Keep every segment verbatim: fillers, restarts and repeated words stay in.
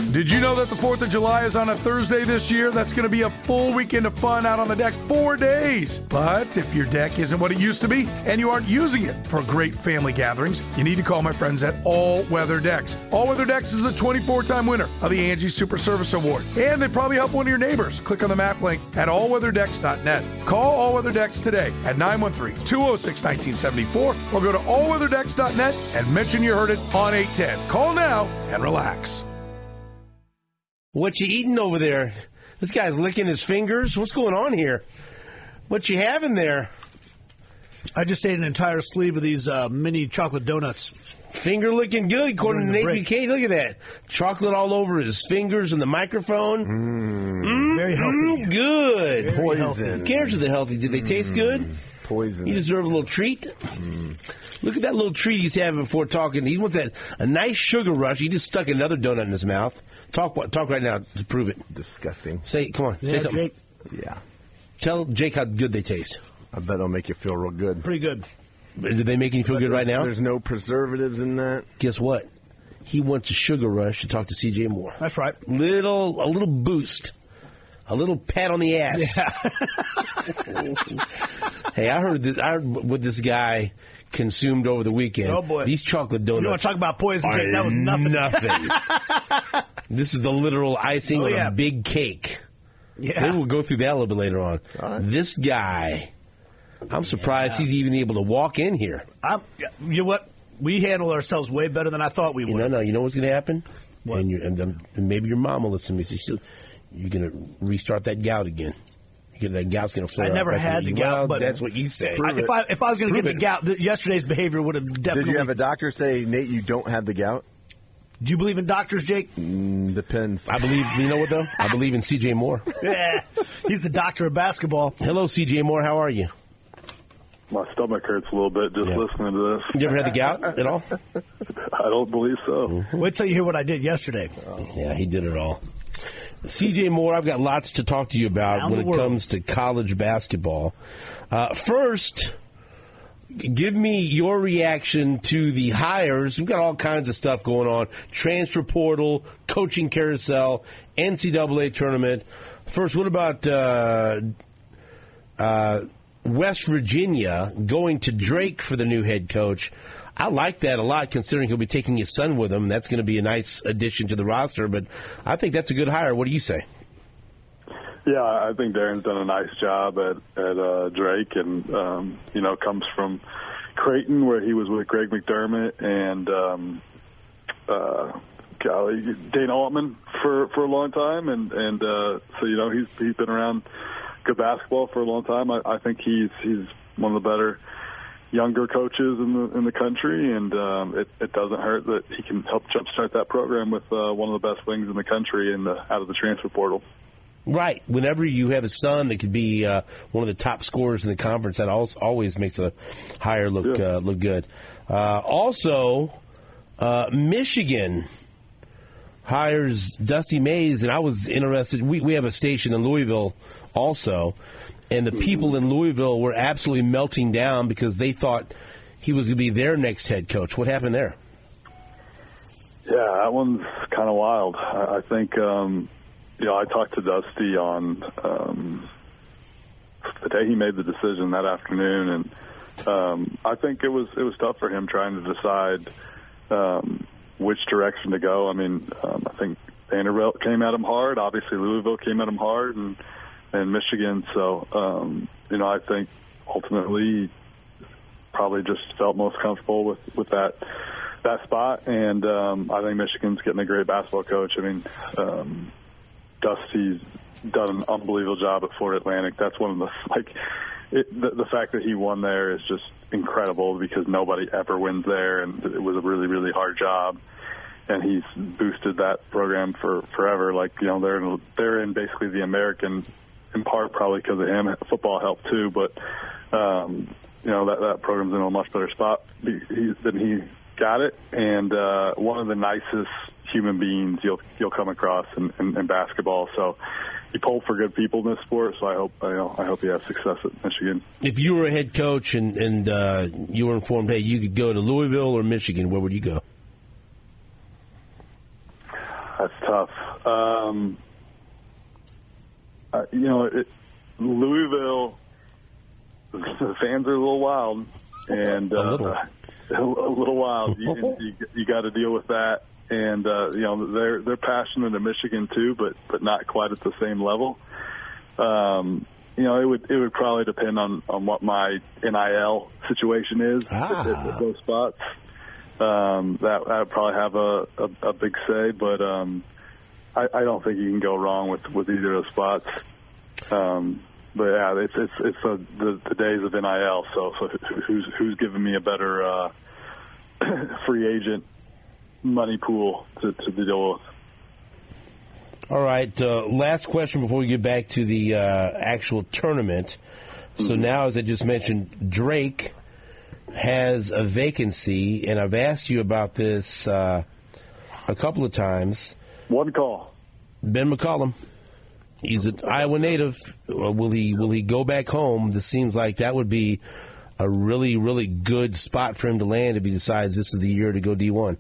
Did you know that the fourth of July is on a Thursday this year? That's going to be a full weekend of fun out on the deck, four days. But if your deck isn't what it used to be and you aren't using it for great family gatherings, you need to call my friends at All Weather Decks. All Weather Decks is a twenty-four time winner of the Angie Super Service Award. And they probably help one of your neighbors. Click on the map link at all weather decks dot net. Call All Weather Decks today at nine one three, two oh six, one nine seven four or go to all weather decks dot net and mention you heard it on eight ten. Call now and relax. What you eating over there? This guy's licking his fingers. What's going on here? What you having there? I just ate an entire sleeve of these uh, mini chocolate donuts. Finger licking good, according to Nate Buchanan. Look at that. Chocolate all over his fingers and the microphone. Mm. Mm, Very healthy. Mm, good. Very Poison. healthy. Who cares if they're healthy? Did they taste good? Poison. You deserve a little treat. Mm. Look at that little treat he's having before talking. He wants that a nice sugar rush. He just stuck another donut in his mouth. Talk talk right now to prove it. Disgusting. Say, come on, Yeah, say something. Jake. Yeah. Tell Jake how good they taste. I bet it'll make you feel real good. Pretty good. Are they making you feel But good right now? There's no preservatives in that. Guess what? He wants a sugar rush to talk to C J Moore. That's right. Little, a little boost. A little pat on the ass. Yeah. Hey, I heard, this, I heard what this guy consumed over the weekend. Oh, boy. These chocolate donuts. You want to talk about poison, Jake? are That was nothing. Nothing. This is the literal icing Oh, on yeah. a big cake. Yeah. Maybe we'll go through that a little bit later on. All right. This guy, I'm surprised Yeah. he's even able to walk in here. I'm, you know what? We handle ourselves way better than I thought we You would. know, no, you know what's going to happen? What? And, you're, and, then, and maybe your mom will listen to me. So she'll, you're going to restart that gout again. You're, that gout's going to flare I never up. had the well, gout, but that's what you say. I, if I if I was going to get Prove the it. gout, th- yesterday's behavior would have definitely. Did you have a doctor say, Nate, you don't have the gout? Do you believe in doctors, Jake? Mm, depends. I believe, you know what, though? I believe in C J Moore. Yeah, he's the doctor of basketball. Hello, C J Moore. How are you? My stomach hurts a little bit just Yeah. listening to this. You ever had the gout at all? I don't believe so. Wait till you hear what I did yesterday. Yeah, he did it all. C J Moore, I've got lots to talk to you about Around when the it world. comes to college basketball. Uh, first, give me your reaction to the hires. We've got all kinds of stuff going on. Transfer portal, coaching carousel, N C double A tournament. First, what about uh, uh, West Virginia going to Drake for the new head coach? I like that a lot, considering he'll be taking his son with him. That's going to be a nice addition to the roster, but I think that's a good hire. What do you say? Yeah, I think Darren's done a nice job at at uh, Drake, and um, you know, comes from Creighton, where he was with Greg McDermott and um, uh, golly, Dana Altman for for a long time, and and uh, so you know, he's he's been around good basketball for a long time. I, I think he's he's one of the better younger coaches in the in the country, and um, it, it doesn't hurt that he can help jumpstart that program with uh, one of the best wings in the country in the out of the transfer portal. Right. Whenever you have a son that could be uh, one of the top scorers in the conference, that also always makes a hire look Yeah. uh, look good. Uh, also, uh, Michigan hires Dusty Mays, and I was interested. We we have a station in Louisville also. And the people in Louisville were absolutely melting down because they thought he was going to be their next head coach. What happened there? Yeah, that one's kind of wild. I I think, um, you know, I talked to Dusty on um, the day he made the decision that afternoon, and um, I think it was it was tough for him trying to decide um, which direction to go. I mean, um, I think Vanderbilt came at him hard. Obviously, Louisville came at him hard, and and Michigan. So, um, you know, I think ultimately probably just felt most comfortable with, with that that spot. And um, I think Michigan's getting a great basketball coach. I mean, um, Dusty's done an unbelievable job at Florida Atlantic. That's one of the, like, it, the, the fact that he won there is just incredible because nobody ever wins there, and it was a really, really hard job. And he's boosted that program for forever. Like, you know, they're in, they're in basically the American, in part probably because of him. Football helped too, but um, you know that that program's in a much better spot he, he, than he got it. And uh, one of the nicest human beings you'll you'll come across in, in, in basketball. So he pulled for good people in this sport. So I hope you know, I hope he has success at Michigan. If you were a head coach and and uh, you were informed, hey, you could go to Louisville or Michigan, where would you go? That's tough. Um, uh, you know, it, Louisville, the fans are a little wild, and uh, a little, a little wild. You, you, you got to deal with that, and uh, you know they're they're passionate in Michigan too, but but not quite at the same level. Um, you know, it would it would probably depend on, on what my N I L situation is ah. at, at those spots. Um, that that would probably have a, a, a big say, but um, I, I don't think you can go wrong with, with either of those spots. Um, but yeah, it's it's it's a, the, the days of N I L. So, so who's who's giving me a better uh, free agent money pool to, to deal with? All right. Uh, last question before we get back to the uh, actual tournament. So mm-hmm. now, as I just mentioned, Drake has a vacancy, and I've asked you about this uh, a couple of times. One call. Ben McCollum. He's an Iowa native. Will he will he go back home? This seems like that would be a really, really good spot for him to land if he decides this is the year to go D one.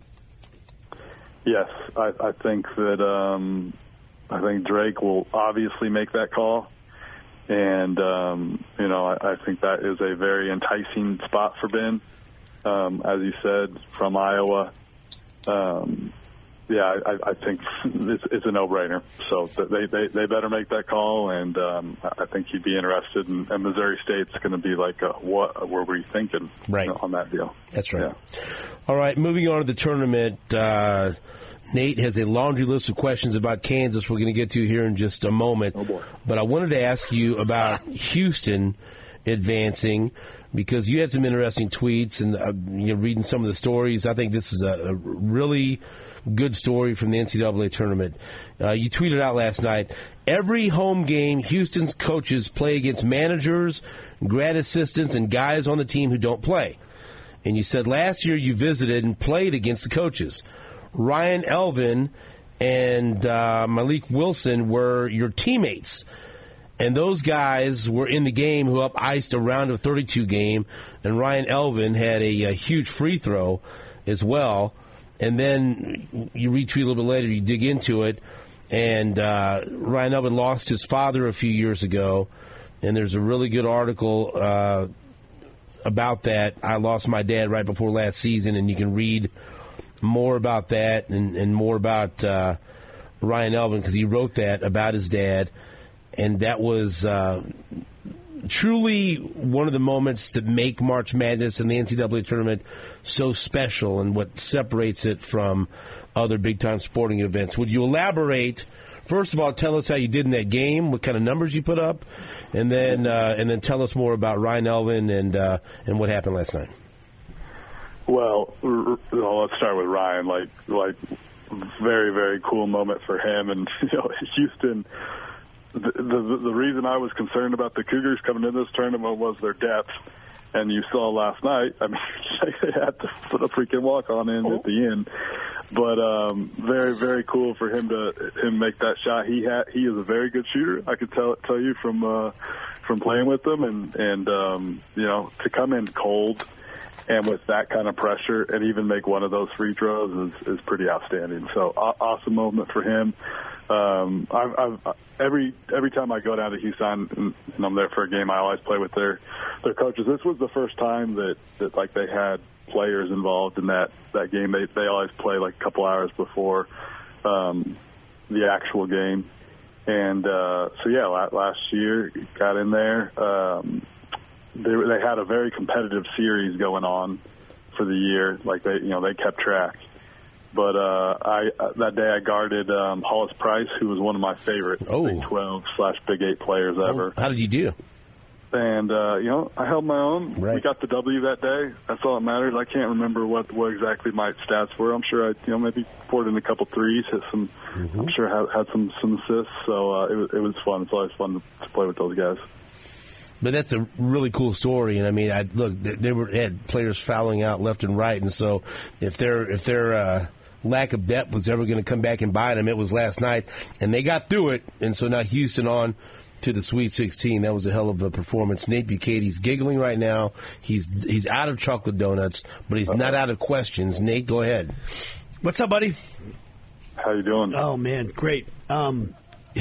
Yes, I, I think that um, I think Drake will obviously make that call. And, um, you know, I, I think that is a very enticing spot for Ben. Um, as you said, from Iowa. Um, yeah, I, I think it's, it's a no-brainer. So they, they, they better make that call, and um, I think he'd be interested. And, and Missouri State's going to be like, a, what were we thinking right. you know, on that deal? That's right. Yeah. All right, moving on to the tournament. Uh, Nate has a laundry list of questions about Kansas we're going to get to here in just a moment. Oh boy. But I wanted to ask you about Houston advancing, because you had some interesting tweets and uh, you're reading some of the stories. I think this is a, a really good story from the N C double A tournament. Uh, you tweeted out last night, every home game, Houston's coaches play against managers, grad assistants, and guys on the team who don't play. And you said last year you visited and played against the coaches. Ryan Elvin and uh, Malik Wilson were your teammates. And those guys were in the game who up-iced a round of thirty-two game. And Ryan Elvin had a, a huge free throw as well. And then you retweet a little bit later, you dig into it. And uh, Ryan Elvin lost his father a few years ago. And there's a really good article uh, about that. I lost my dad right before last season, and you can read more about that and, and more about uh, Ryan Elvin, because he wrote that about his dad. And that was uh, truly one of the moments that make March Madness and the N C double A tournament so special, and what separates it from other big-time sporting events. Would you elaborate? First of all, tell us how you did in that game, what kind of numbers you put up, and then uh, and then tell us more about Ryan Elvin and uh, and what happened last night. Well, let's start with Ryan. Like, like, very, very cool moment for him. And you know, Houston. The, the the reason I was concerned about the Cougars coming in this tournament was their depth. And you saw last night, I mean, they had to put a freaking walk-on in oh. at the end. But um, very, very cool for him to him make that shot. He had he is a very good shooter. I could tell tell you from uh, from playing with him, and and um, you know, to come in cold and with that kind of pressure and even make one of those free throws is, is pretty outstanding. So awesome moment for him. Um, I've, I've, every every time I go down to Houston and, and I'm there for a game, I always play with their their coaches. This was the first time that, that like they had players involved in that, that game. They they always play like a couple hours before um, the actual game. And uh, so yeah, last year got in there. Um, they they had a very competitive series going on for the year. Like they you know they kept track. But uh, I that day I guarded um, Hollis Price, who was one of my favorite oh. Big twelve slash Big eight players ever. How did you do? And, uh, you know, I held my own. Right. We got the W that day. That's all that matters. I can't remember what, what exactly my stats were. I'm sure I, you know, maybe poured in a couple threes, hit some, mm-hmm. I'm sure had, had some, some assists. So uh, it, was, it was fun. It's always fun to, to play with those guys. But that's a really cool story, and I mean, I look, they were they had players fouling out left and right, and so if their if their uh, lack of depth was ever going to come back and bite them, it was last night, and they got through it, and so now Houston on to the Sweet sixteen. That was a hell of a performance. Nate Bukaty's giggling right now. He's he's out of chocolate donuts, but he's not out of questions. Nate, go ahead. What's up, buddy? How you doing? Oh, man, great. Um,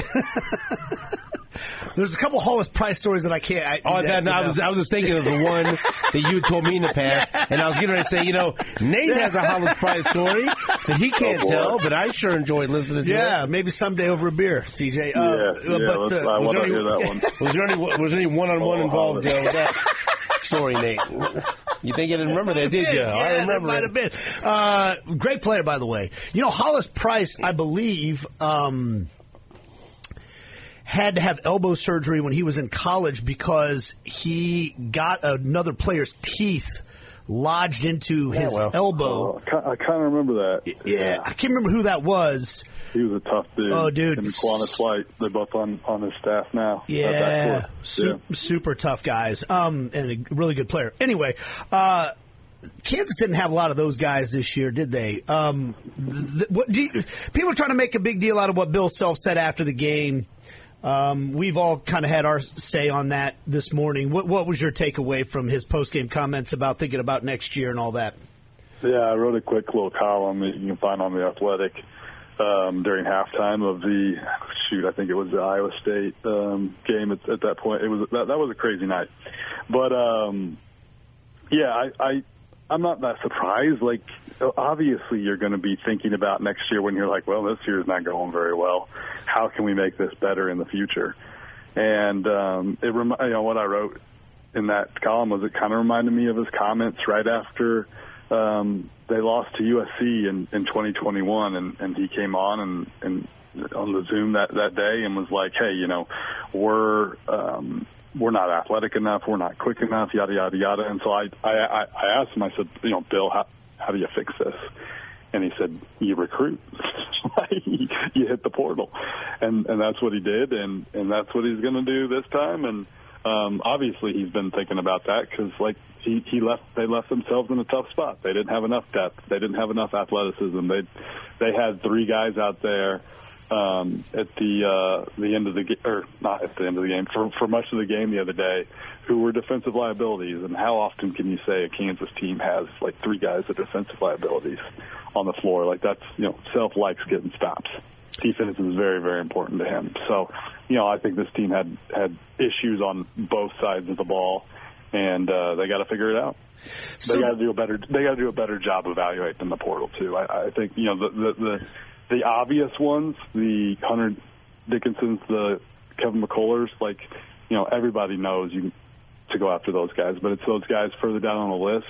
there's a couple Hollis Price stories that I can't. I, Oh, that, that, I was I was just thinking of the one that you told me in the past, and I was getting ready to say, you know, Nate has a Hollis Price story that he can't Oh, tell, but I sure enjoyed listening to Yeah, it. maybe someday over a beer, C J. Yeah, Uh, yeah. but, let's- uh, I was want there to any- hear that one. Was there any was there any one on one Oh, involved uh, Hollis. with that story, Nate? You think you didn't remember that, did you? Yeah, I that remember might it. have been. Uh, great player, by the way. You know, Hollis Price, I believe, um, had to have elbow surgery when he was in college because he got another player's teeth lodged into his well. elbow. Oh, I ki- I kind of remember that. Yeah, I can't remember who that was. He was a tough dude. Oh, dude. And Quantas White, they're both on, on his staff now. at Yeah, that su- yeah. super tough guys, um, and a really good player. Anyway, uh, Kansas didn't have a lot of those guys this year, did they? Um, th- what do you, people are trying to make a big deal out of what Bill Self said after the game. Um, we've all kind of had our say on that this morning. What, what was your takeaway from his post-game comments about thinking about next year and all that? Yeah, I wrote a quick little column that you can find on The Athletic um, during halftime of the, shoot, I think it was the Iowa State um, game at, at that point. It was that, that was a crazy night. But, um, yeah, I, I, I'm not that surprised. Like, obviously you're going to be thinking about next year when you're like, well, this year's not going very well. How can we make this better in the future? And um, it rem- you know, what I wrote in that column was it kind of reminded me of his comments right after um, they lost to U S C in, in twenty twenty-one, and, and he came on and, and on the Zoom that, that day and was like, hey, you know, we're um, we're not athletic enough, we're not quick enough, yada, yada, yada. And so I, I, I asked him, I said, you know, Bill, how, how do you fix this? And he said, you recruit. You hit the portal. And and that's what he did, and, and that's what he's going to do this time. And um, obviously he's been thinking about that because, like, he, he left. they left themselves in a tough spot. They didn't have enough depth. They didn't have enough athleticism. They they had three guys out there um, at the uh, the end of the game, or not at the end of the game, for, for much of the game the other day, who were defensive liabilities. And how often can you say a Kansas team has, like, three guys that are defensive liabilities on the floor? Like, that's, you know, Self likes getting stops. Defense is very, very important to him. So, you know, I think this team had, had issues on both sides of the ball, and uh, they got to figure it out. So, they got to do a better. They got to do a better job evaluating the portal too. I, I think, you know, the, the the the obvious ones, the Hunter Dickinsons, the Kevin McCullers, like, you know, everybody knows you to go after those guys, but it's those guys further down on the list.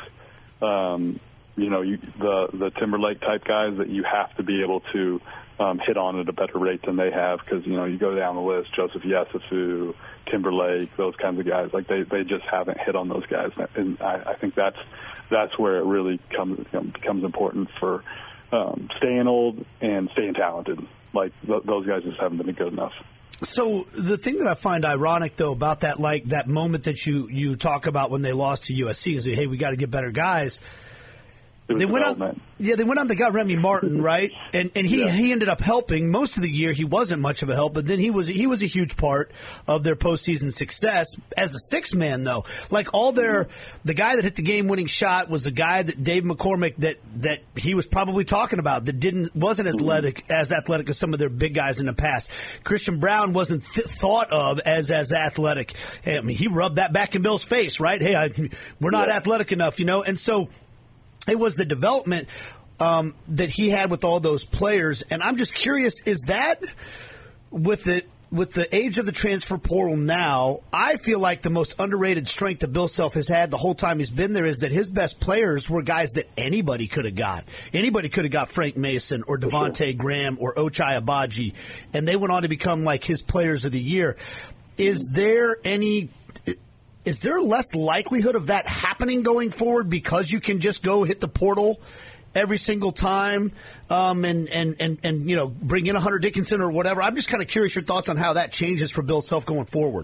Um, you know, you, the the Timberlake type guys that you have to be able to um, hit on at a better rate than they have, because, you know, you go down the list, Joseph Yesufu, Timberlake, those kinds of guys, like they, they just haven't hit on those guys, and I, I think that's that's where it really comes you know, becomes important for um, staying old and staying talented. Like th- those guys just haven't been good enough. So the thing that I find ironic, though, about that, like that moment that you, you talk about when they lost to U S C is, hey, we got to get better guys. They went on, yeah, they went on. They got Remy Martin, right, and and he, Yeah. he ended up helping most of the year. He wasn't much of a help, but then he was he was a huge part of their postseason success as a six man, though. Like all their, the guy that hit the game winning shot was a guy that Dave McCormick that that he was probably talking about that didn't wasn't as athletic as athletic as some of their big guys in the past. Christian Brown wasn't th- thought of as as athletic. Hey, I mean, he rubbed that back in Bill's face, right? Hey, I, we're not Yeah. athletic enough, you know, and so. It was the development um, that he had with all those players, and I'm just curious: is that with the with the age of the transfer portal now? I feel like the most underrated strength that Bill Self has had the whole time he's been there is that his best players were guys that anybody could have got. Anybody could have got Frank Mason or Devontae Graham or Ochai Agbaji, and they went on to become like his players of the year. Is there any? Is there less likelihood of that happening going forward because you can just go hit the portal every single time um, and, and, and, and, you know, bring in a Hunter Dickinson or whatever? I'm just kind of curious your thoughts on how that changes for Bill Self going forward.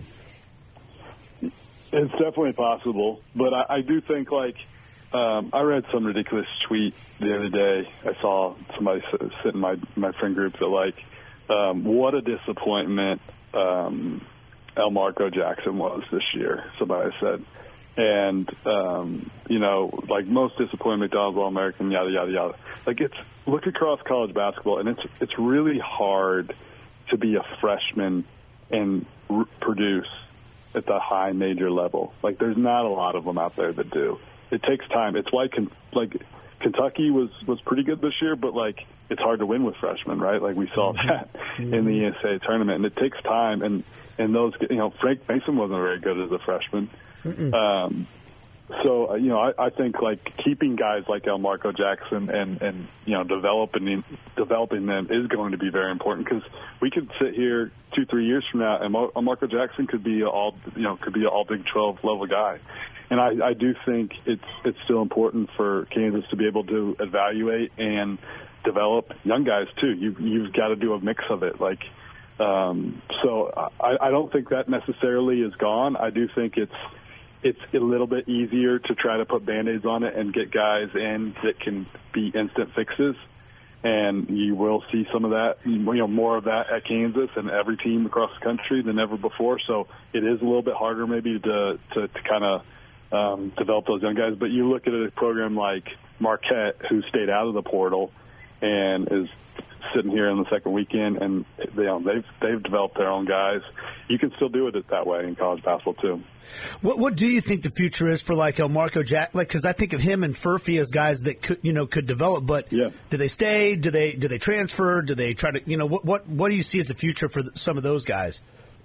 It's definitely possible, but I, I do think, like, um, I read some ridiculous tweet the other day. I saw somebody sit in my, my friend group that, like, um, what a disappointment um, El Marco Jackson was this year. Somebody said, And, um, you know, like most disappointing McDonald's All-American, yada, yada, yada. Like, it's look across college basketball, and it's it's really hard to be a freshman and r- produce at the high major level. Like, there's not a lot of them out there that do. It takes time. It's why, Con- like, Kentucky was, was pretty good this year, but, like, it's hard to win with freshmen, right? Like, we saw that mm-hmm. in the E S A tournament, and it takes time. And, and those, you know, Frank Mason wasn't very good as a freshman. Um, so, uh, you know, I, I think, like, keeping guys like Elmarko Jackson and, and, you know, developing developing them is going to be very important, because we could sit here two, three years from now, and Elmarko Jackson could be a all, you know, could be an all Big twelve level guy. And I, I do think it's it's still important for Kansas to be able to evaluate and develop young guys too. You you've got to do a mix of it, like. Um, so I, I don't think that necessarily is gone. I do think it's it's a little bit easier to try to put Band-Aids on it and get guys in that can be instant fixes. And you will see some of that, you know, more of that at Kansas and every team across the country than ever before. So it is a little bit harder maybe to, to, to kind of um, develop those young guys. But you look at a program like Marquette, who stayed out of the portal and is sitting here in the second weekend, and you know, they've they've developed their own guys. You can still do it that way in college basketball too. What what do you think the future is for like Elmarko Jack? Like, because I think of him and Furphy as guys that could you know could develop, but yeah. do they stay? Do they do they transfer? Do they try to you know what what what do you see as the future for some of those guys?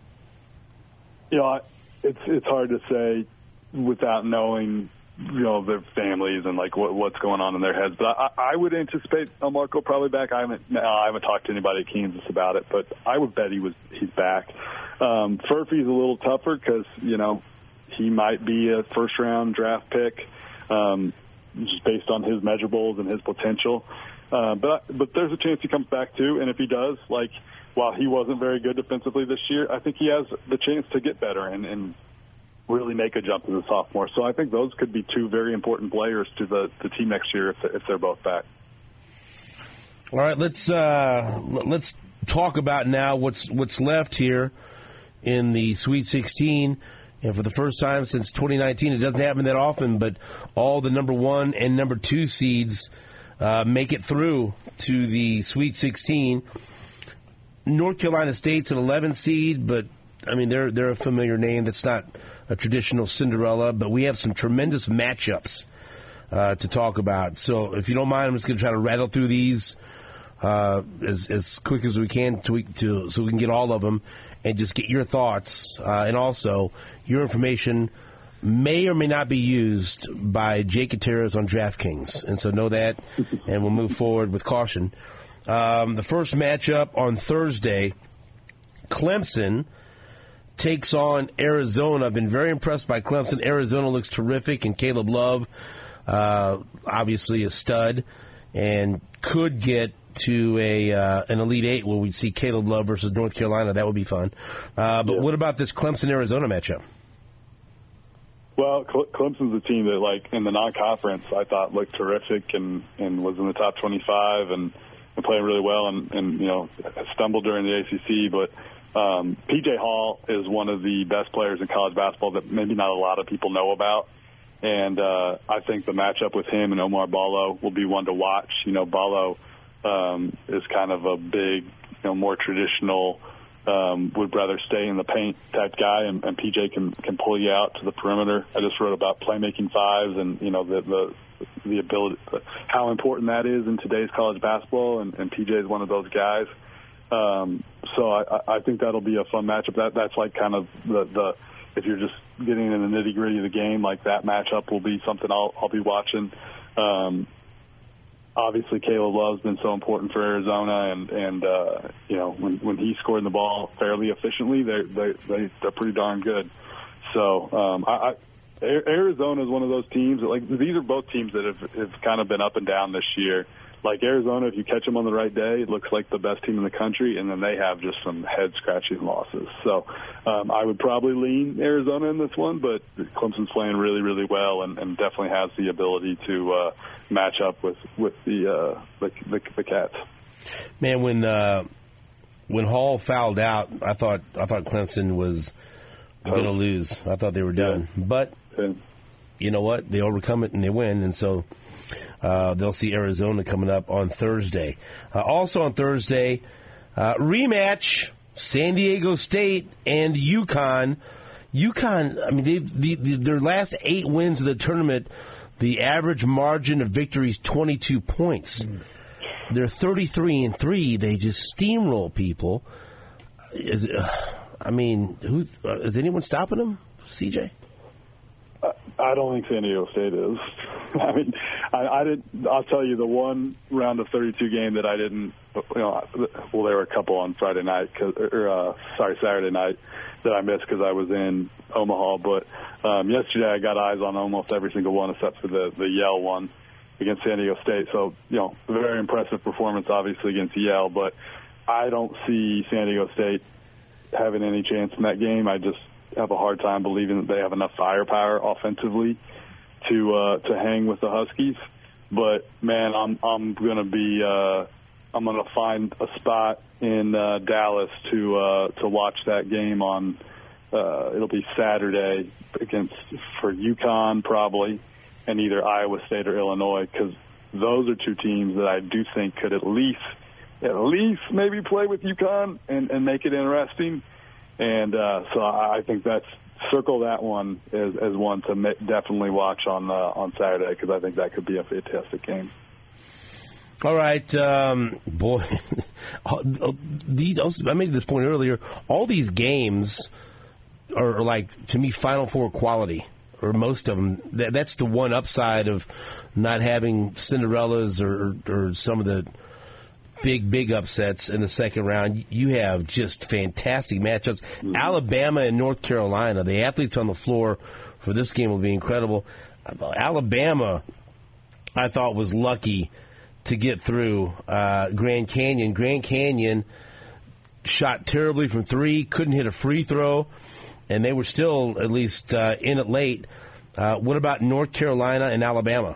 You know, I, it's it's hard to say without knowing, you know, their families and like what what's going on in their heads. But I, I would anticipate Elmarko probably back. I haven't no, I haven't talked to anybody at Kansas about it, but I would bet he was he's back. Um, Furphy's a little tougher because you know he might be a first round draft pick, um, just based on his measurables and his potential. Uh, but but there's a chance he comes back too, and if he does, like while he wasn't very good defensively this year, I think he has the chance to get better and. and really make a jump as a sophomore. So I think those could be two very important players to the, the team next year if, if they're both back. All right, let's uh, let's talk about now what's what's left here in the Sweet sixteen. And for the first time since twenty nineteen, it doesn't happen that often, but all the number one and number two seeds uh, make it through to the Sweet sixteen. North Carolina State's an eleven seed, but I mean they're they're a familiar name. That's not a traditional Cinderella, but we have some tremendous matchups uh, to talk about. So if you don't mind, I'm just going to try to rattle through these uh, as as quick as we can to, to so we can get all of them and just get your thoughts. Uh, and also, your information may or may not be used by Jake Gutierrez on DraftKings. And so know that, and we'll move forward with caution. Um, the first matchup on Thursday, Clemson takes on Arizona. I've been very impressed by Clemson. Arizona looks terrific, and Caleb Love, uh, obviously a stud, and could get to a uh, an Elite Eight where we'd see Caleb Love versus North Carolina. That would be fun. Uh, but yeah. What about this Clemson-Arizona matchup? Well, Clemson's a team that, like, in the non-conference, I thought looked terrific and, and was in the top twenty-five and, and playing really well and, and, you know, stumbled during the A C C, but Um, P J Hall is one of the best players in college basketball that maybe not a lot of people know about. And uh, I think the matchup with him and Omar Ballo will be one to watch. You know, Ballo um, is kind of a big, you know, more traditional, um, would rather stay in the paint type guy, and, and P J can, can pull you out to the perimeter. I just wrote about playmaking fives and, you know, the the, the ability, how important that is in today's college basketball, and, and P J is one of those guys. Um, so I, I think that'll be a fun matchup. That that's like kind of the, the if you're just getting in the nitty gritty of the game, like that matchup will be something I'll I'll be watching. Um, obviously, Caleb Love's been so important for Arizona, and and uh, you know when when he's scoring the ball fairly efficiently, they they they they're pretty darn good. So um, I, I, Arizona is one of those teams that, like, these are both teams that have have kind of been up and down this year. Like Arizona, if you catch them on the right day, it looks like the best team in the country, and then they have just some head-scratching losses. So um, I would probably lean Arizona in this one, but Clemson's playing really, really well and, and definitely has the ability to uh, match up with, with the, uh, the, the the Cats. Man, when uh, when Hall fouled out, I thought I thought Clemson was going to lose. I thought they were done. Yeah. But yeah. you know what? They overcome it and they win, and so uh, they'll see Arizona coming up on Thursday. Uh, also on Thursday, uh, rematch, San Diego State and UConn. UConn, I mean, they, the, the, their last eight wins of the tournament, the average margin of victory is twenty-two points. Mm. They're thirty-three and three. They just steamroll people. Is, uh, I mean, who uh, is anyone stopping them, C J? Uh, I don't think San Diego State is. I mean, I, I did. I'll tell you the one round of thirty-two game that I didn't. You know, well, there were a couple on Friday night, cause, or uh, sorry, Saturday night that I missed because I was in Omaha. But um, yesterday I got eyes on almost every single one except for the the Yale one against San Diego State. So, you know, a very impressive performance, obviously, against Yale. But I don't see San Diego State having any chance in that game. I just have a hard time believing that they have enough firepower offensively to uh, to hang with the Huskies. But, man, I'm I'm going to be uh, I'm going to find a spot in uh, Dallas to uh, to watch that game on. Uh, it'll be Saturday against for UConn probably, and either Iowa State or Illinois, because those are two teams that I do think could at least at least maybe play with UConn and, and make it interesting. And uh, so I, I think that's circle that one as, as one to ma- definitely watch on uh, on Saturday, because I think that could be a fantastic game. All right, um, boy. these I made this point earlier. All these games are like, to me, Final Four quality, or most of them. That, that's the one upside of not having Cinderellas or, or some of the big, big upsets in the second round. You have just fantastic matchups. Mm-hmm. Alabama and North Carolina, the athletes on the floor for this game will be incredible. Alabama, I thought, was lucky to get through uh, Grand Canyon. Grand Canyon shot terribly from three, couldn't hit a free throw, and they were still at least uh, in it late. Uh, what about North Carolina and Alabama?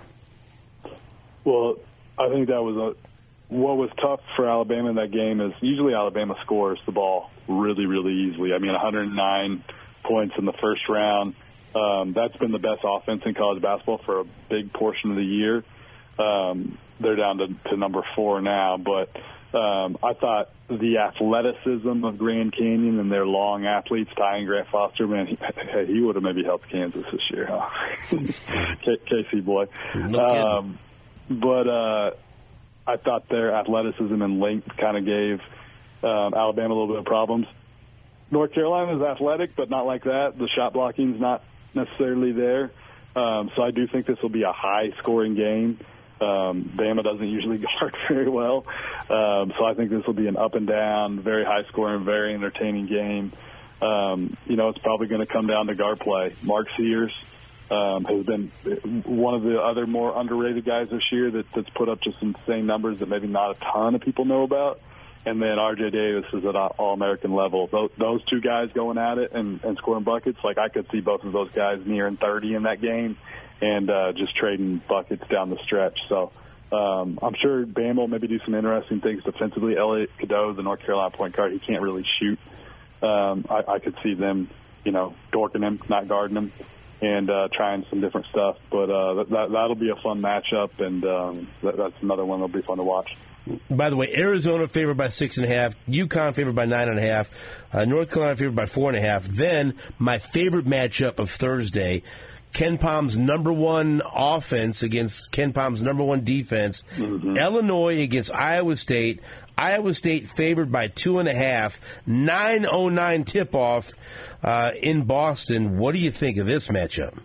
Well, I think that was a what was tough for Alabama in that game is usually Alabama scores the ball really, really easily. I mean, one hundred nine points in the first round. Um, that's been the best offense in college basketball for a big portion of the year. Um, they're down to, to number four now, but um, I thought the athleticism of Grand Canyon and their long athletes, Ty and Grant Foster, man, he, he would have maybe helped Kansas this year, huh? K- K C boy. Um, but uh, I thought their athleticism and length kind of gave um, Alabama a little bit of problems. North Carolina is athletic, but not like that. The shot blocking's not necessarily there. Um, so I do think this will be a high-scoring game. Um, Bama doesn't usually guard very well. Um, so I think this will be an up-and-down, very high-scoring, very entertaining game. Um, you know, it's probably going to come down to guard play. Mark Sears um, has been one of the other more underrated guys this year that, that's put up just insane numbers that maybe not a ton of people know about. And then R J Davis is at All-American level. Those, those two guys going at it and, and scoring buckets, like I could see both of those guys nearing thirty in that game and uh, just trading buckets down the stretch. So um, I'm sure Bama will maybe do some interesting things defensively. Elliot Cadeau, the North Carolina point guard, he can't really shoot. Um, I, I could see them, you know, dorking him, not guarding him, and uh, trying some different stuff. But uh, that, that'll be a fun matchup, and um, that, that's another one that'll be fun to watch. By the way, Arizona favored by six and a half, UConn favored by nine and a half, uh, North Carolina favored by four and a half. Then my favorite matchup of Thursday, Ken Palm's number one offense against Ken Palm's number one defense. Mm-hmm. Illinois against Iowa State. Iowa State favored by two and a half. nine oh nine tip-off uh, in Boston. What do you think of this matchup?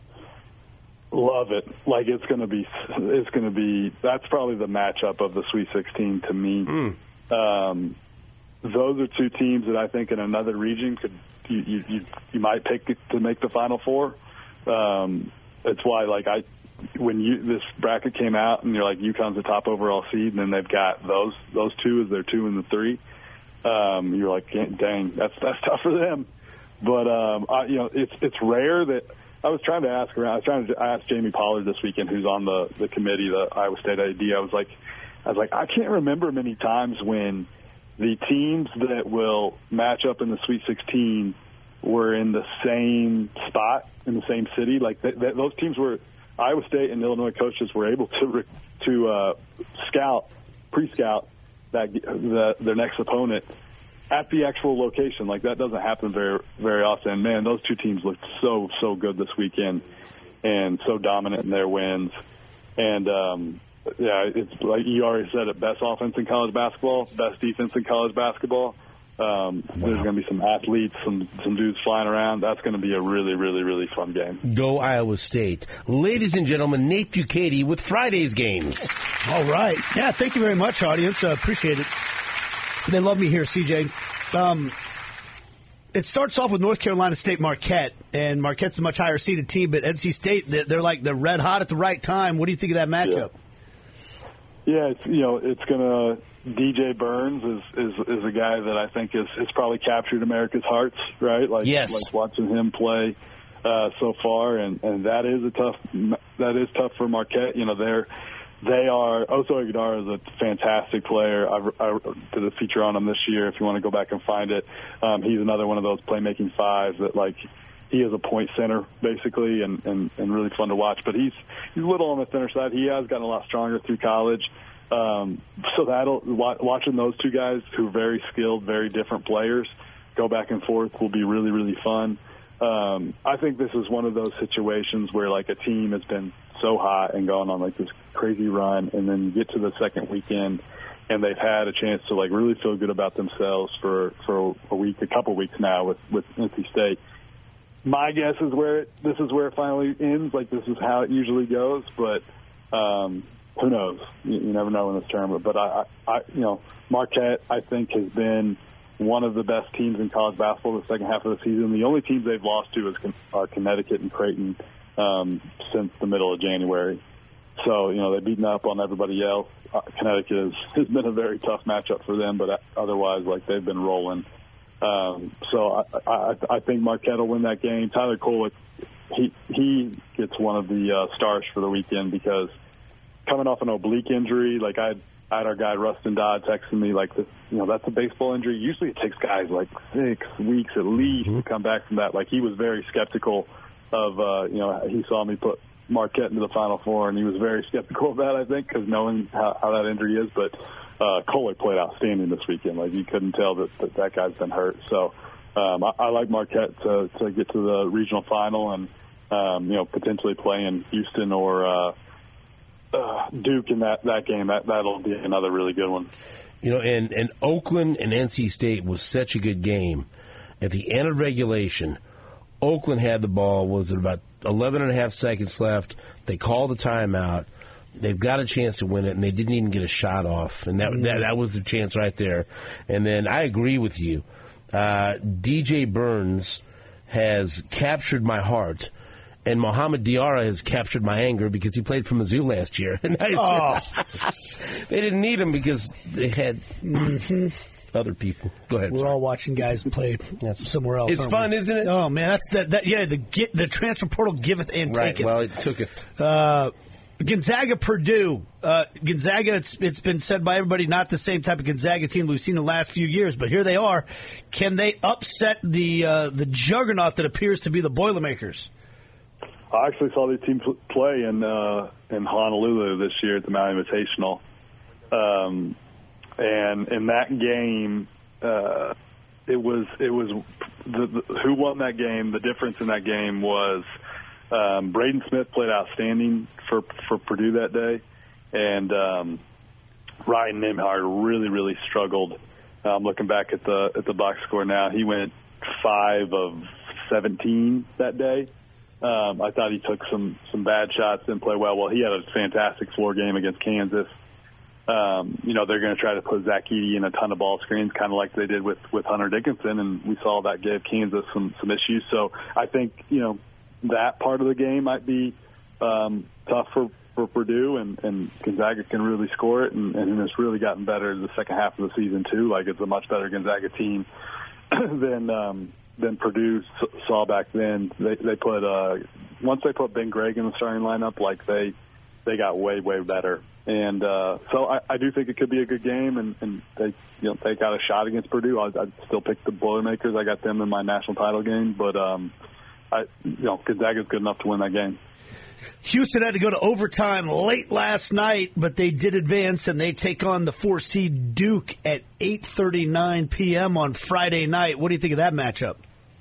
Love it. Like it's going to be, it's going to be. That's probably the matchup of the Sweet sixteen to me. Mm. Um, those are two teams that I think in another region could you you, you, you might pick to make the Final Four. Um, that's why, like I, when you this bracket came out and you're like UConn's the top overall seed, and then they've got those those two as their two and the three. Um, you're like, dang, that's that's tough for them. But um, I, you know, it's it's rare that. I was trying to ask around. I was trying to ask Jamie Pollard this weekend, who's on the, the committee, the Iowa State A D. I was like, I was like, I can't remember many times when the teams that will match up in the Sweet sixteen were in the same spot in the same city. Like th- th- those teams were Iowa State and Illinois coaches were able to re- to uh, scout, pre-scout that the, their next opponent at the actual location. Like that doesn't happen very very often. And man, those two teams looked so so good this weekend and so dominant in their wins. And um, yeah, it's like you already said it: best offense in college basketball, best defense in college basketball. Um, wow. There's going to be some athletes, some some dudes flying around. That's going to be a really, really, really fun game. Go Iowa State. Ladies and gentlemen, Nate Bukaty with Friday's games. All right. Yeah, thank you very much, audience. I uh, appreciate it. They love me here, C J. Um, it starts off with North Carolina State Marquette, and Marquette's a much higher seeded team, but N C State, they're, they're like they're red hot at the right time. What do you think of that matchup? Yeah, yeah it's, you know, it's going to – D J Burns is, is is a guy that I think is, is probably captured America's hearts, right? Like, yes. like watching him play uh, so far, and, and that is a tough that is tough for Marquette. You know, they're they are Oso Ighodaro is a fantastic player. I, I did a feature on him this year. If you want to go back and find it, um, he's another one of those playmaking fives that like. He is a point center, basically, and, and, and really fun to watch. But he's he's a little on the thinner side. He has gotten a lot stronger through college. Um, so that'll watching those two guys who are very skilled, very different players go back and forth will be really, really fun. Um, I think this is one of those situations where like a team has been so hot and going on like this crazy run, and then you get to the second weekend and they've had a chance to like really feel good about themselves for, for a week, a couple weeks now with, with N C State. My guess is where it, this is where it finally ends. Like this is how it usually goes, but um, who knows? You, you never know in this tournament. But I, I, you know, Marquette I think has been one of the best teams in college basketball the second half of the season. The only teams they've lost to is are Connecticut and Creighton um, since the middle of January. So you know they've beaten up on everybody else. Uh, Connecticut has, has been a very tough matchup for them, but otherwise, like they've been rolling. Um, so I, I, I think Marquette will win that game. Tyler Kolek, he he gets one of the uh, stars for the weekend because coming off an oblique injury, like I had, I had our guy Rustin Dodd texting me like, this, you know, that's a baseball injury. Usually it takes guys like six weeks at least mm-hmm. to come back from that. Like he was very skeptical of, uh, you know, he saw me put Marquette into the Final Four, and he was very skeptical of that, I think, because knowing how, how that injury is, but. Uh, Kolek played outstanding this weekend. Like you couldn't tell that that, that guy's been hurt. So um, I, I like Marquette to, to get to the regional final and um, you know potentially playing Houston or uh, uh, Duke in that, that game. That that'll be another really good one. You know, and and Oakland and N C State was such a good game. At the end of regulation, Oakland had the ball. Was it about eleven and a half seconds left? They called the timeout. They've got a chance to win it, and they didn't even get a shot off. And that that, that was the chance right there. And then I agree with you. Uh, D J Burns has captured my heart, and Mohamed Diarra has captured my anger because he played for Mizzou last year. And I said, oh. They didn't need him because they had mm-hmm. other people. Go ahead. We're sorry. all watching guys play yes. somewhere else. It's fun, we? isn't it? Oh, man. that's that. that yeah, the the transfer portal giveth and right. taketh. Well, it took it. Uh Gonzaga, Purdue. Uh, Gonzaga, it's, it's been said by everybody, not the same type of Gonzaga team we've seen the last few years, but here they are. Can they upset the uh, the juggernaut that appears to be the Boilermakers? I actually saw these teams play in uh, in Honolulu this year at the Maui Invitational, um, and in that game, uh, it was it was the, the, who won that game. The difference in that game was. Um, Braden Smith played outstanding for for Purdue that day, and um, Ryan Nembhard really really struggled. I'm um, looking back at the at the box score now. He went five of seventeen that day. Um, I thought he took some some bad shots, didn't play well. Well, he had a fantastic floor game against Kansas. Um, you know, they're going to try to put Zach Edey in a ton of ball screens, kind of like they did with with Hunter Dickinson, and we saw that gave Kansas some some issues. So I think you know. That part of the game might be um, tough for, for Purdue, and, and Gonzaga can really score it, and, and it's really gotten better in the second half of the season, too. Like, it's a much better Gonzaga team than um, than Purdue saw back then. They, they put uh, once they put Ben Gregg in the starting lineup, like, they they got way, way better. And uh, so I, I do think it could be a good game, and, and they, you know, they got a shot against Purdue. I'd, I'd still pick the Boilermakers. I got them in my national title game, but um, I, you know, Gonzaga's good enough to win that game. Houston had to go to overtime late last night, but they did advance, and they take on the four seed Duke at eight thirty-nine p.m. on Friday night. What do you think of that matchup?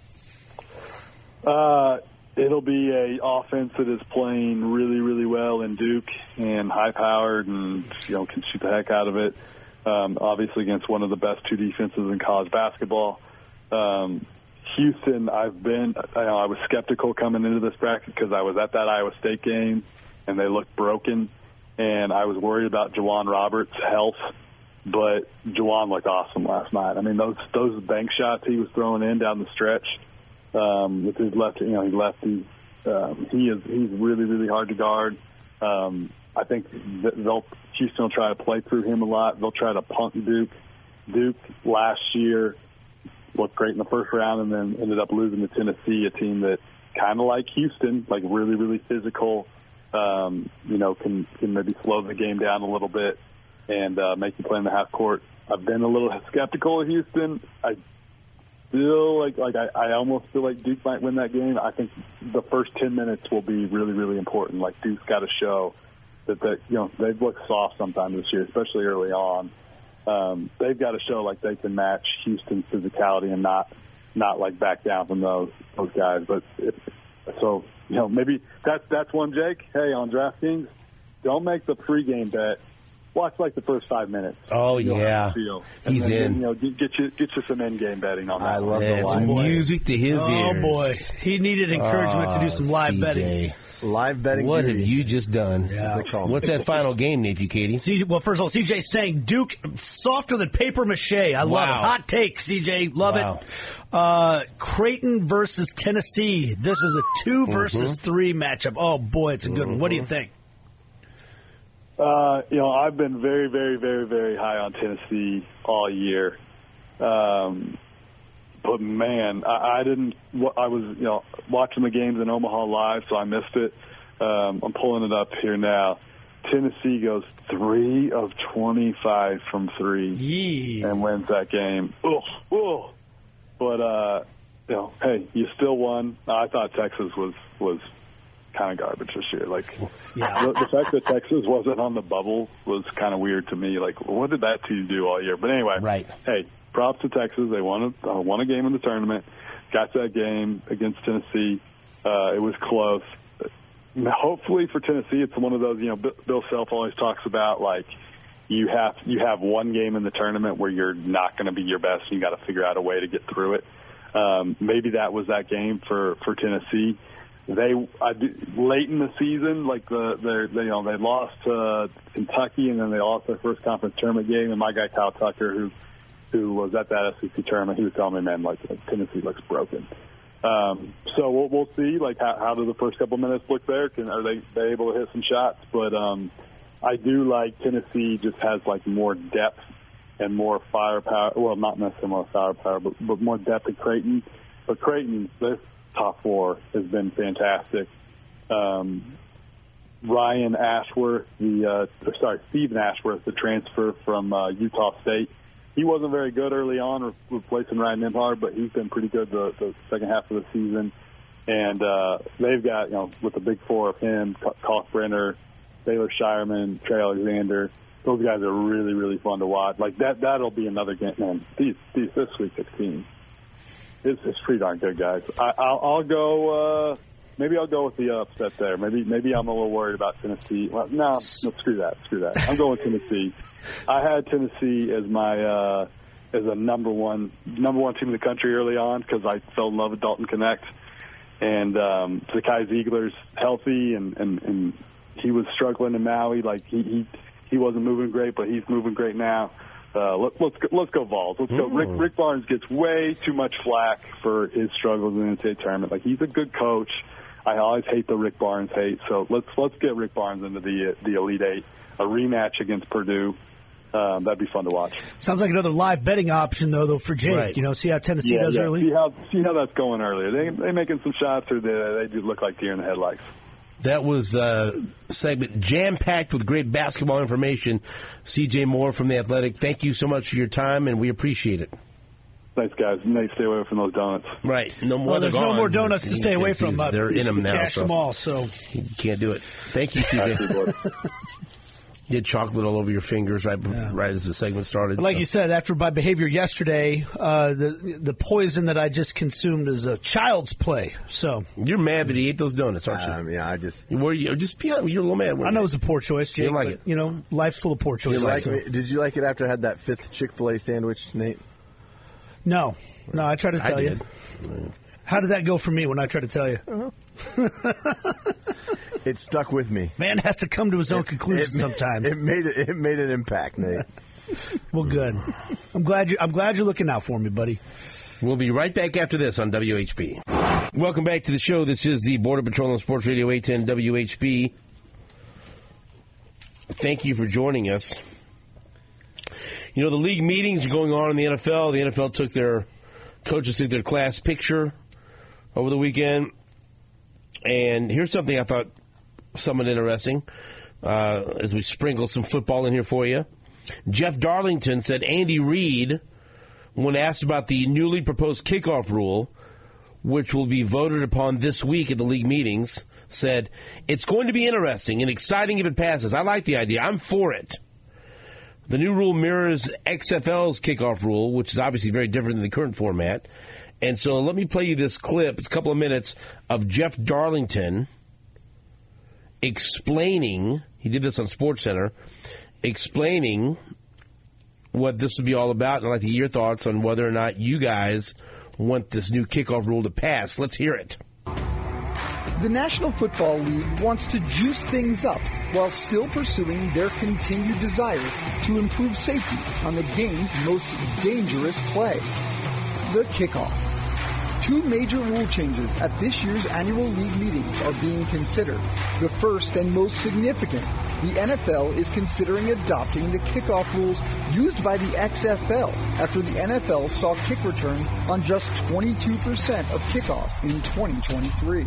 Uh, it'll be a offense that is playing really, really well in Duke and high-powered and, you know, can shoot the heck out of it. Um, obviously against one of the best two defenses in college basketball. Um, Houston, I've been, I, know, I was skeptical coming into this bracket because I was at that Iowa State game and they looked broken, and I was worried about Juwan Roberts' health, but Juwan looked awesome last night. I mean, those those bank shots he was throwing in down the stretch um, with his left, you know, he lefty. Um, he is he's really, really hard to guard. Um, I think they'll Houston will try to play through him a lot. They'll try to punk Duke. Duke last year looked great in the first round and then ended up losing to Tennessee, a team that kind of like Houston, like really, really physical, um, you know, can, can maybe slow the game down a little bit and uh, make you play in the half court. I've been a little skeptical of Houston. I feel like, like I, I almost feel like Duke might win that game. I think the first ten minutes will be really, really important. Like Duke's got to show that, that, you know, they've looked soft sometimes this year, especially early on. Um, they've got to show like they can match Houston's physicality and not, not like back down from those those guys. But if, so, you know, maybe that's that's one. Jake, hey, on DraftKings, don't make the pregame bet. Watch like the first five minutes. Oh You'll yeah, then, he's in. You know, get you get you some end game betting on that. I love yeah, the it's live music to his Oh, ears. boy. He needed encouragement to do some live C J. betting. live betting. What beauty. have you just done? Yeah. What's that final game, Nathan Katie? C J, well, first of all, C J's saying Duke softer than paper mache. I love Wow. it. Hot take, C J. Love Wow. it. Uh, Creighton versus Tennessee. This is a two versus Mm-hmm. three matchup. Oh, boy, it's a good one. What do you think? Uh, you know, I've been very, very, very, very high on Tennessee all year. Um, but man, I, I didn't. I was, you know, watching the games in Omaha live, so I missed it. Um, I'm pulling it up here now. Tennessee goes three of twenty-five from three Yee. and wins that game. Ugh, ugh. But uh, you know, hey, you still won. I thought Texas was was. kind of garbage this year. Like Yeah. the, the fact that Texas wasn't on the bubble was kind of weird to me. Like, what did that team do all year? But anyway, Right. Hey, props to Texas. They won a, uh, won a game in the tournament. Got that game against Tennessee. Uh, it was close. Hopefully for Tennessee, it's one of those. You know, B- Bill Self always talks about like you have you have one game in the tournament where you're not going to be your best. And you got to figure out a way to get through it. Um, maybe that was that game for for Tennessee. They I, late in the season, like the they you know they lost to Kentucky and then they lost their first conference tournament game. And my guy Kyle Tucker, who who was at that S E C tournament, he was telling me, man, like Tennessee looks broken. Um, so we'll we'll see. Like how, how do the first couple minutes look there? Can are they they able to hit some shots? But um, I do like Tennessee just has like more depth and more firepower. Well, not necessarily more firepower, but but more depth than Creighton. But Creighton, this top four has been fantastic. Um, Ryan Ashworth, the uh, sorry, Stephen Ashworth, the transfer from uh, Utah State. He wasn't very good early on, re- replacing Ryan Nembhard, but he's been pretty good the, the second half of the season. And uh, they've got, you know, with the big four of him, Kalkbrenner, Baylor Shireman, Trey Alexander. Those guys are really, really fun to watch. Like that, that'll be another game. Man, these, these this Sweet sixteen. It's, it's pretty darn good, guys. I, I'll, I'll go. Uh, maybe I'll go with the upset there. Maybe maybe I'm a little worried about Tennessee. Well, no, no, screw that. Screw that. I'm going with Tennessee. I had Tennessee as my uh, as a number one number one team in the country early on because I fell in love with Dalton Connect, and um, Zakai Ziegler's healthy, and, and, and he was struggling in Maui. Like he, he he wasn't moving great, but he's moving great now. Uh, let, let's go, let's go Vols. Let's go. Rick, Rick Barnes gets way too much flack for his struggles in the N C double A tournament. Like he's a good coach. I always hate the Rick Barnes hate. So let's let's get Rick Barnes into the the Elite Eight. A rematch against Purdue. Um, that'd be fun to watch. Sounds like another live betting option, though, though for Jake. Right. You know, see how Tennessee Yeah, does yeah. early? See how see how that's going earlier. They they making some shots, or they they do look like deer in the headlights. That was a segment jam-packed with great basketball information. C J Moore from The Athletic, thank you so much for your time, and we appreciate it. Thanks, guys. Nate, stay away from those donuts. Right. No more. Well, there's no gone. more donuts to stay away from. Uh, They're in them now. Cash so them all, so. You can't do it. Thank you, C J. You had chocolate all over your fingers right yeah. right as the segment started. But like so. you said, after my behavior yesterday, uh, the the poison that I just consumed is a child's play. So you're mad that he ate those donuts, aren't you? Um, yeah, I just were you just be honest, you're a little mad. I know it was a poor choice, Jake. You like but, it? You know, life's full of poor choices. Did you, like so. it, did you like it after I had that fifth Chick-fil-A sandwich, Nate? No, no. I tried to tell I you. did. How did that go for me when I tried to tell you? Uh-huh. It stuck with me. Man has to come to his own conclusions it, sometimes. It made it, it made an impact, Nate. Well, good. I'm glad you. I'm glad you're looking out for me, buddy. We'll be right back after this on W H B. Welcome back to the show. This is the Border Patrol on Sports Radio eight ten W H B. Thank you for joining us. You know, the league meetings are going on in the N F L. The N F L took their coaches took their class picture over the weekend. And here's something I thought somewhat interesting uh, as we sprinkle some football in here for you. Jeff Darlington said Andy Reid, when asked about the newly proposed kickoff rule, which will be voted upon this week at the league meetings, said, it's going to be interesting and exciting if it passes. I like the idea. I'm for it. The new rule mirrors X F L's kickoff rule, which is obviously very different than the current format. And so let me play you this clip. It's a couple of minutes of Jeff Darlington explaining, he did this on SportsCenter, explaining what this would be all about. And I'd like to hear your thoughts on whether or not you guys want this new kickoff rule to pass. Let's hear it. The National Football League wants to juice things up while still pursuing their continued desire to improve safety on the game's most dangerous play, the kickoff. Two major rule changes at this year's annual league meetings are being considered. The first and most significant, the N F L is considering adopting the kickoff rules used by the X F L after the N F L saw kick returns on just twenty-two percent of kickoff in twenty twenty-three.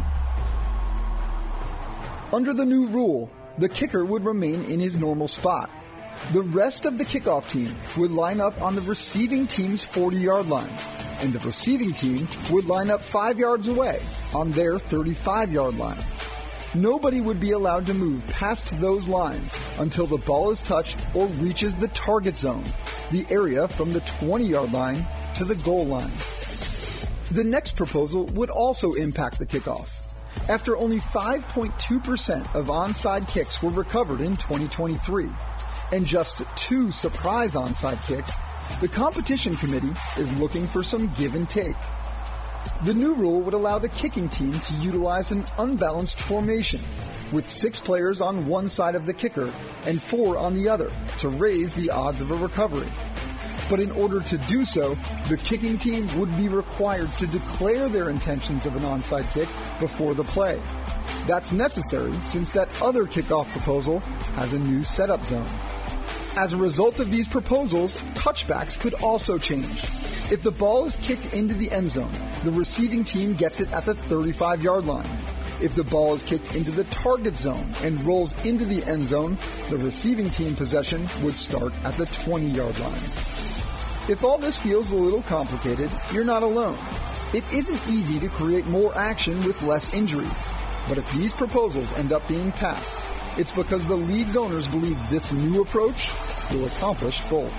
Under the new rule, the kicker would remain in his normal spot. The rest of the kickoff team would line up on the receiving team's forty-yard line, and the receiving team would line up five yards away on their thirty-five-yard line. Nobody would be allowed to move past those lines until the ball is touched or reaches the target zone, the area from the twenty-yard line to the goal line. The next proposal would also impact the kickoff. After only five point two percent of onside kicks were recovered in twenty twenty-three, and just two surprise onside kicks, the competition committee is looking for some give and take. The new rule would allow the kicking team to utilize an unbalanced formation, with six players on one side of the kicker and four on the other, to raise the odds of a recovery. But in order to do so, the kicking team would be required to declare their intentions of an onside kick before the play. That's necessary since that other kickoff proposal has a new setup zone. As a result of these proposals, touchbacks could also change. If the ball is kicked into the end zone, the receiving team gets it at the thirty-five-yard line. If the ball is kicked into the target zone and rolls into the end zone, the receiving team possession would start at the twenty-yard line. If all this feels a little complicated, you're not alone. It isn't easy to create more action with less injuries. But if these proposals end up being passed, it's because the league's owners believe this new approach will accomplish both.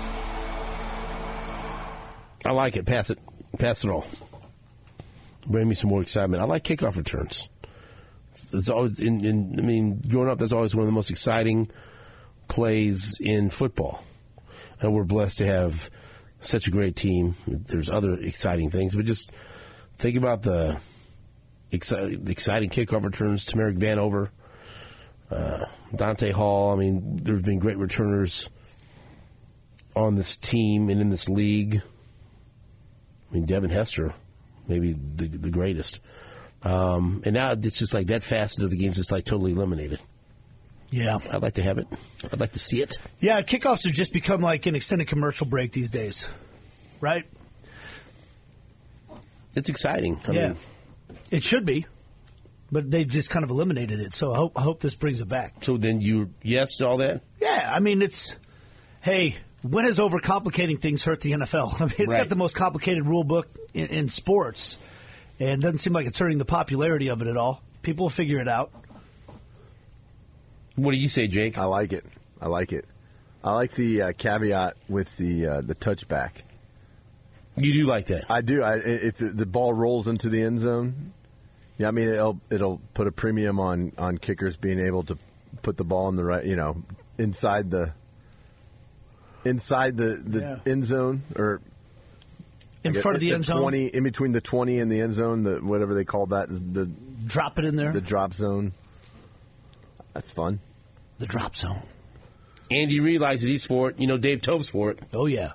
I like it. Pass it. Pass it all. Bring me some more excitement. I like kickoff returns. It's always, in, in, I mean, growing up, that's always one of the most exciting plays in football. And we're blessed to have such a great team. There's other exciting things, but just think about the, exci- the exciting kickoff returns. Tamarick Vanover, uh, Dante Hall. I mean, there's been great returners on this team and in this league. I mean, Devin Hester, maybe the, the greatest. Um, and now it's just like that facet of the game's just like totally eliminated. Yeah. I'd like to have it. I'd like to see it. Yeah, kickoffs have just become like an extended commercial break these days, right? It's exciting. I yeah. mean, it should be. but they just kind of eliminated it. So I hope I hope this brings it back. So then you yes to all that? Yeah, I mean it's hey, when has overcomplicating things hurt the N F L? I mean, it's Right. got the most complicated rule book in, in sports, and it doesn't seem like it's hurting the popularity of it at all. People will figure it out. What do you say, Jake? I like it. I like it. I like the uh, caveat with the uh, the touchback. You do like that? I do. I, if the, the ball rolls into the end zone, yeah, I mean it'll it'll put a premium on, on kickers being able to put the ball in the right, you know, inside the inside the, the Yeah. end zone or In I guess front of the the end zone, twenty in between the twenty and the end zone, the whatever they call that, the drop it in there. the drop zone. That's fun. The drop zone. Andy realizes he's for it. You know, Dave Tove's for it. Oh, yeah.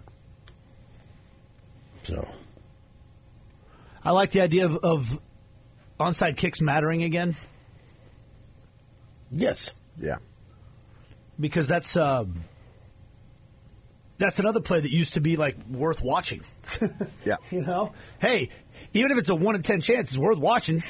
So I like the idea of, of onside kicks mattering again yes, Yeah. because that's uh, that's another play that used to be like worth watching. Yeah. You know, hey, even if it's a one in ten chance, it's worth watching.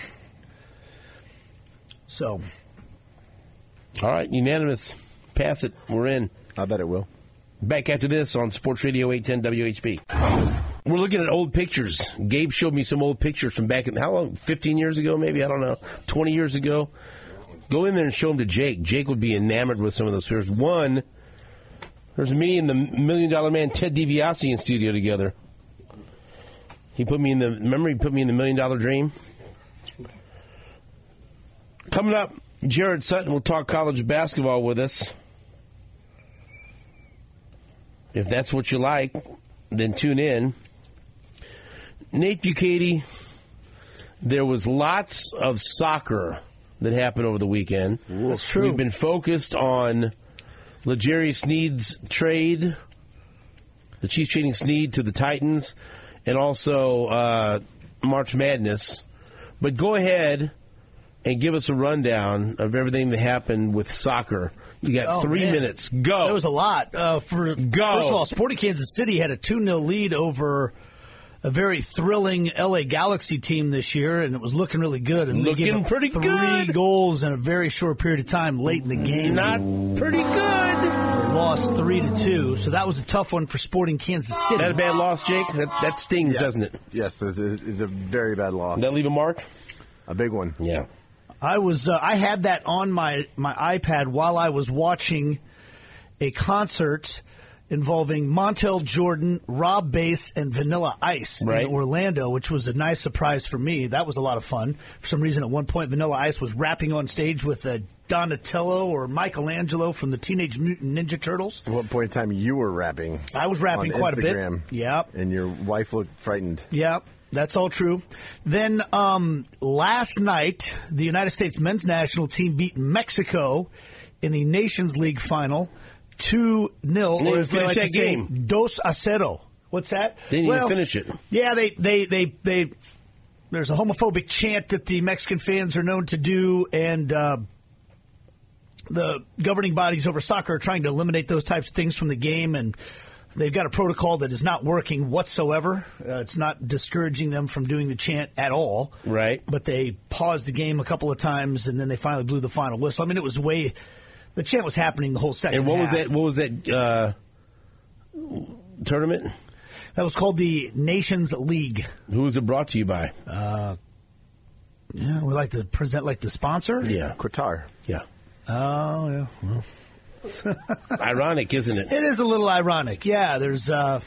So, all right, unanimous. Pass it. We're in. I bet it will. Back after this on Sports Radio eight ten W H B. We're looking at old pictures. Gabe showed me some old pictures from back in, how long? fifteen years ago, maybe? I don't know. twenty years ago. Go in there and show them to Jake. Jake would be enamored with some of those pictures. One, there's me and the Million Dollar Man Ted DiBiase in studio together. He put me in the, remember he put me in the Million Dollar Dream? Coming up, Jared Sutton will talk college basketball with us. If that's what you like, then tune in. Nate Bukaty, there was lots of soccer that happened over the weekend. That's true. We've been focused on L'Jarius Sneed's trade, the Chiefs trading Sneed to the Titans, and also uh, March Madness. But go ahead and give us a rundown of everything that happened with soccer. You got Oh, three man. minutes. Go. there was a lot. Uh, for Go. First of all, Sporting Kansas City had a two nil lead over a very thrilling L A Galaxy team this year, and it was looking really good. And they Looking gave up pretty three good. goals in a very short period of time late in the game. Not pretty good. They lost three to two, so that was a tough one for Sporting Kansas City. That a bad loss, Jake? That, that stings, Yeah. doesn't it? Yes, it's a, it's a very bad loss. Did that leave a mark? A big one. Yeah. I was uh, I had that on my, my iPad while I was watching a concert involving Montel Jordan, Rob Bass, and Vanilla Ice Right. in Orlando, which was a nice surprise for me. That was a lot of fun. For some reason, at one point, Vanilla Ice was rapping on stage with uh, Donatello or Michelangelo from the Teenage Mutant Ninja Turtles. At what point in time you were rapping? I was rapping on quite Instagram, a bit. Yep. And your wife looked frightened. Yeah, that's all true. Then um, last night, the United States men's national team beat Mexico in the Nations League final two nil. Didn't Or even as they finish like to that say, game. dos a cero. What's that? Didn't even Well, finish it. Yeah, they, they, they, they. There's a homophobic chant that the Mexican fans are known to do, and uh, the governing bodies over soccer are trying to eliminate those types of things from the game, and they've got a protocol that is not working whatsoever. Uh, it's not discouraging them from doing the chant at all. Right. But they paused the game a couple of times, and then they finally blew the final whistle. I mean, it was way. The chant was happening the whole second And what was half. that? What was that uh, tournament? That was called the Nations League. Who was it brought to you by? Yeah, we like to present like the sponsor. Yeah. Qatar. Yeah. Oh, yeah. Well, Ironic, isn't it? it is a little ironic. Yeah, there's uh,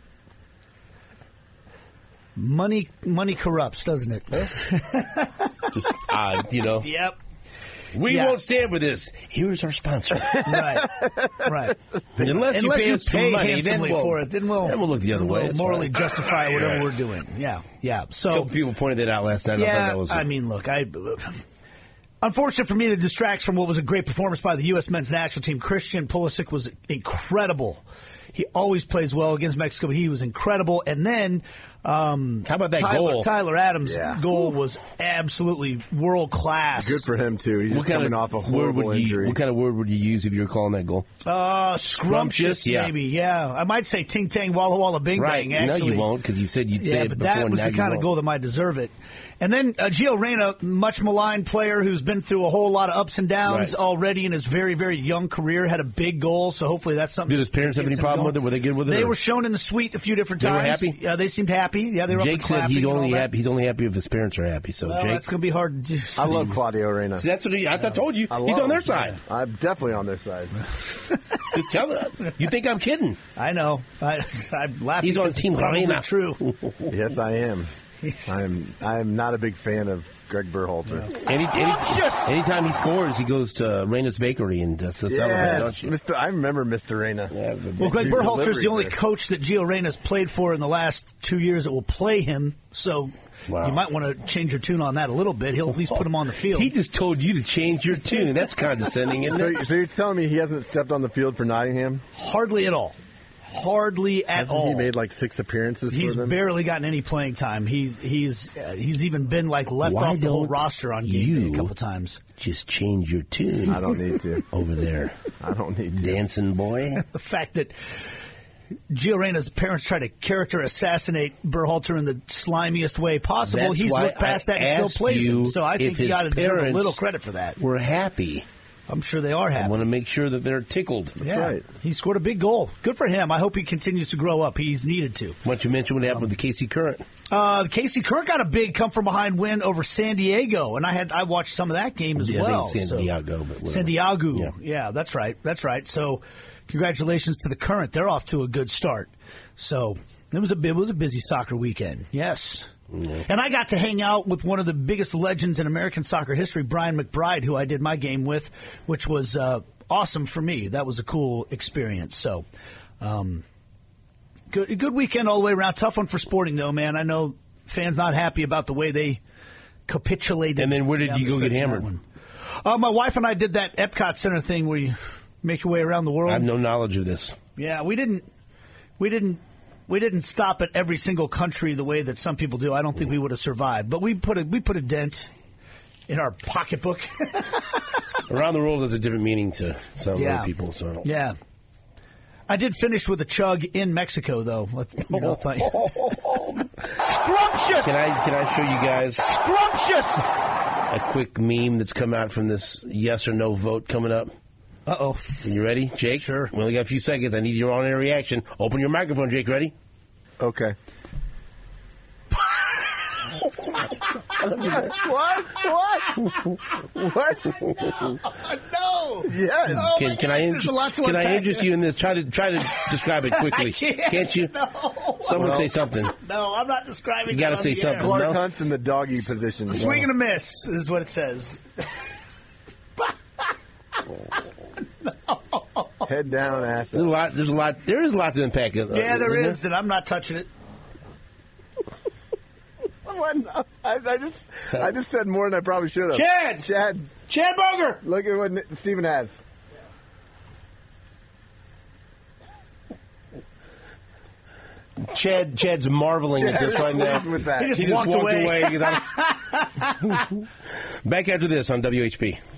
money. Money corrupts, doesn't it? Just odd, you know. Yep. We Yeah. won't stand for this. Here's our sponsor. Right. Right. Unless you Unless pay you us some pay money, then handsomely we'll, for it, then we'll then we'll look the other way. we'll It's morally fine. justify whatever Yeah. we're doing. Yeah. Yeah. A So couple people pointed that out last night. I thought yeah, that was I mean, look, I. Unfortunate for me, that distracts from what was a great performance by the U S men's national team. Christian Pulisic was incredible. He always plays well against Mexico. He was incredible. And then Um, How about that Tyler, goal? Tyler Adams' Yeah. goal was absolutely world class. Good for him too. He's just coming off a word horrible would you, injury. What kind of word would you use if you were calling that goal? Uh, scrumptious, Scrumptious, yeah. maybe. Yeah, I might say ting tang walla walla bing Right. bang. Actually, No, you won't, because you said you'd say yeah, it but before. that was now the you kind of won't. goal that might deserve it. And then uh, Gio Reyna, much maligned player who's been through a whole lot of ups and downs Right. already in his very, very young career, had a big goal. So hopefully that's something. Did his parents that have any gets him problem going. with it? Were they good with it? They or- were shown in the suite a few different They were times. happy? Yeah, they seemed happy. Yeah, they were. Jake up and said he'd clapping and only all that. happy, he's only happy if his parents are happy. So, Well, Jake. that's going to be hard to do. I love Claudio Reyna. See, that's what he, I, I told you. I He's love on their him. side. I'm definitely on their side. Just tell them. You think I'm kidding? I know. I, I'm laughing. He's on because it's Team probably Reyna. True. Yes, I am. He's- I'm. I'm not a big fan of Greg Berhalter. Any, any, anytime he scores, he goes to Reyna's Bakery and does the celebrate, Yes, don't you? Mister I remember Mister Reyna. Yeah, but- Well, Greg Your Berhalter's delivery the only there. coach that Gio Reyna's played for in the last two years that will play him. So Wow. you might want to change your tune on that a little bit. He'll at least put him on the field. He just told you to change your tune. That's condescending, isn't So, it? so you're telling me he hasn't stepped on the field for Nottingham? Hardly at all. Hardly at Hasn't all. he made like six appearances He's for them? barely gotten any playing time. He, he's uh, he's even been like left Why off the whole don't roster on game you- day a couple times. Just change your tune I don't need to. over there, I don't need to. dancing boy. The fact that Gio Reyna's parents tried to character assassinate Berhalter in the slimiest way possible. That's He's why looked past I that and still asked plays you him. So I if think he his ought to deserve a parents little credit for that. We're happy. I'm sure they are I happy. want to make sure that they're tickled. Yeah, right. he scored a big goal. Good for him. I hope he continues to grow up. He's needed to. Why don't you mention what happened with the K C Current? Uh, Casey Kirk got a big come from behind win over San Diego, and I had I watched some of that game as Yeah, I think well. it's San so- Diego, but whatever. San Diego. Yeah. Yeah. that's right. That's right. So, congratulations to the Current. They're off to a good start. So it was a it was a busy soccer weekend. Yes. And I got to hang out with one of the biggest legends in American soccer history, Brian McBride, who I did my game with, which was uh, awesome for me. That was a cool experience. So, um, good good weekend all the way around. Tough one for Sporting, though, man. I know fans not happy about the way they capitulated. And then where did down you the go get stretch of that hammered? one. Uh, my wife and I did that Epcot Center thing where you make your way around the world. I have no knowledge of this. Yeah, we didn't. We didn't. We didn't stop at every single country the way that some people do. I don't think we would have survived, but we put a we put a dent in our pocketbook. Around the world has a different meaning to some Yeah. other people. So I don't. Yeah, I did finish with a chug in Mexico, though. Let- You know, th- Scrumptious! Can I can I show you guys Scrumptious! a quick meme that's come out from this yes or no vote coming up? uh oh. Are you ready, Jake? Sure. We only got a few seconds. I need your on-air reaction. Open your microphone, Jake. Ready? Okay. what? What? What? No. Yes. Oh, Can, my can gosh, I there's a lot to can I unpack interest there. you in this? Try to try to describe it quickly. I can't. you? No. Someone say something. No, I'm not describing. You gotta it on say the something. air. Clark No. Hunt's in the doggy position. Swing and a miss is what it says. Head down, ass There's a up. lot. There's a lot. There is a lot to unpack. uh, Yeah, there isn't is, and I'm not touching it. What? I, I just, I just said more than I probably should have. Chad! Chad, Chad Boger. look at what Ni- Steven has. Chad. Chad's marveling at this right now. With that. He just He just walked walked away. away. 'cause I don't- Back after this on W H P.